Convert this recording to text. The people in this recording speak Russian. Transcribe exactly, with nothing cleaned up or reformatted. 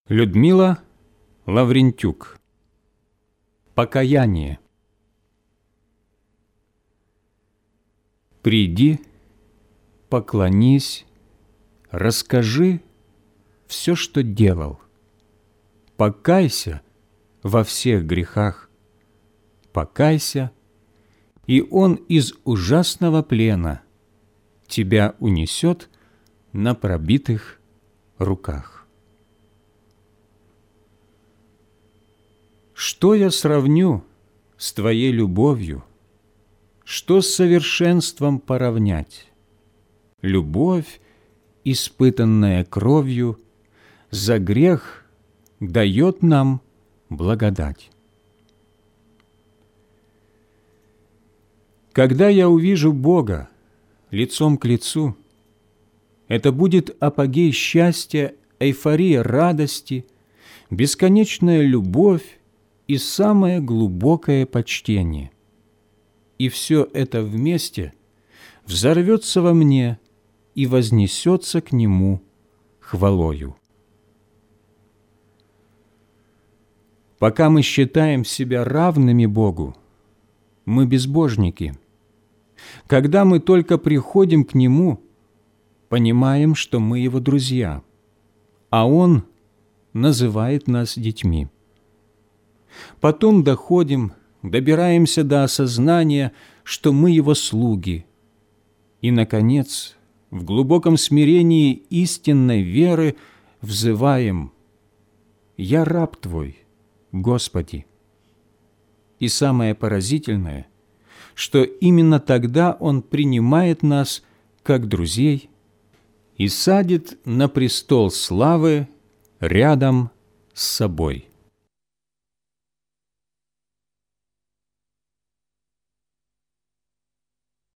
Людмила Лаврентюк. Покаяние. Приди, поклонись, расскажи все, что делал. Покайся во всех грехах. Покайся, и Он из ужасного плена тебя унесет на пробитых руках. Что я сравню с Твоей любовью? Что с совершенством поравнять? Любовь, испытанная кровью, за грех дает нам благодать. Когда я увижу Бога лицом к лицу, это будет апогей счастья, эйфория радости, бесконечная любовь и самое глубокое почтение. И все это вместе взорвется во мне и вознесется к Нему хвалою. Пока мы считаем себя равными Богу, мы безбожники. Когда мы только приходим к Нему, понимаем, что мы Его друзья, а Он называет нас детьми. Потом доходим, добираемся до осознания, что мы Его слуги. И, наконец, в глубоком смирении истинной веры взываем: «Я раб Твой, Господи». И самое поразительное, что именно тогда Он принимает нас как друзей и садит на престол славы рядом с собой.